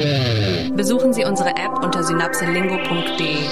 Besuchen Sie unsere App unter synapselingo.de.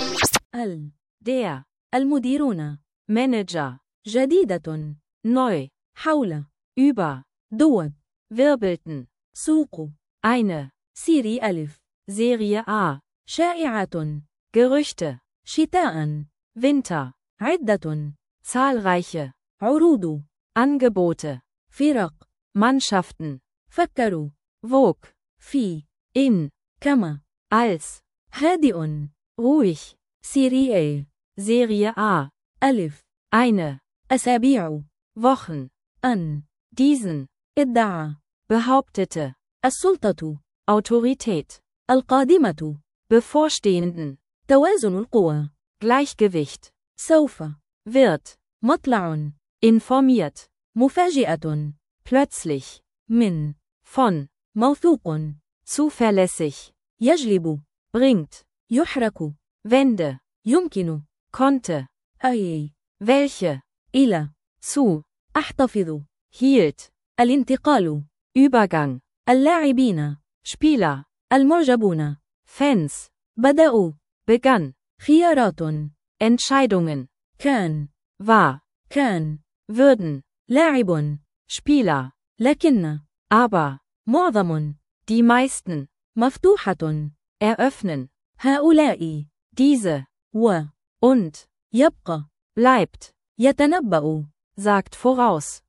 der المديرون Manager جديدة neu حول über دوت wirbelten سوق eine سيري ألف Serie A شائعات Gerüchte شتاء Winter عدة zahlreiche عروض Angebote فرق Mannschaften فكروا wog في in كما als هادئ ruhig سيري A Serie A ألف eine أسابيع Wochen an diesen ادعى behauptete السلطة Autorität القادمة bevorstehenden توازن القوى Gleichgewicht سوف wird مطلع informiert مفاجئة plötzlich من von موثوق zuverlässig يجلب bringt يحرك Wende يمكن konnte أي welche إلى zu أحتفظ hielt الانتقال Übergang اللاعبين Spieler المعجبون Fans بدأوا begann خيارات Entscheidungen كان war كان würden لاعب Spieler لكن aber معظم die meisten مفتوحة eröffnen هؤلاء diese und يبقى bleibt يتنبأ sagt voraus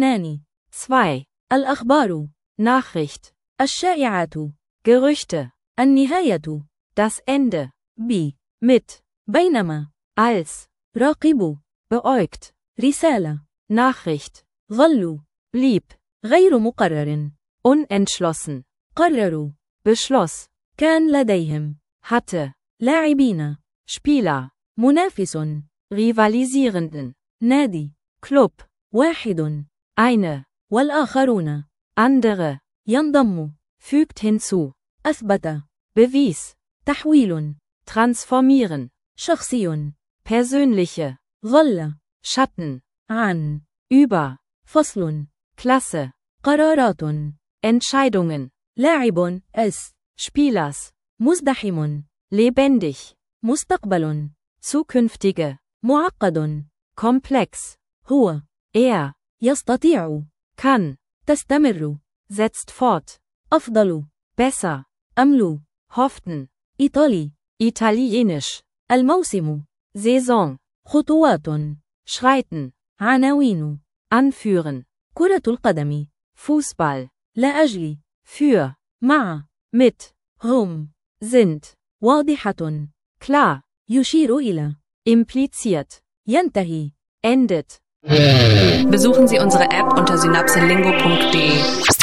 2 الأخبار Nachricht الشائعات Gerüchte النهاية das Ende mit بينما als راقبوا beäugt رسالة Nachricht ظلوا blieb غير مقرر unentschlossen قرروا beschloss كان لديهم hatte لاعبين Spieler منافس rivalisierenden نادي Club واحد eine والآخرون andere ينضم fügt hinzu أثبت bewies تحويل transformieren شخصي persönliche ظل Schatten عن über فصل Klasse قرارات Entscheidungen لاعب Spielers مزدحم lebendig مستقبل zukünftige معقد komplex هو يستطيع kann تستمر setzt fort أفضل besser أمل hofften إيطالي italienisch الموسم Saison خطوات schreiten عناوين anführen كرة القدم Fußball لأجل für مع mit هم sind واضحة klar يشير إلى impliziert ينتهي endet. Besuchen Sie unsere App unter synapselingo.de.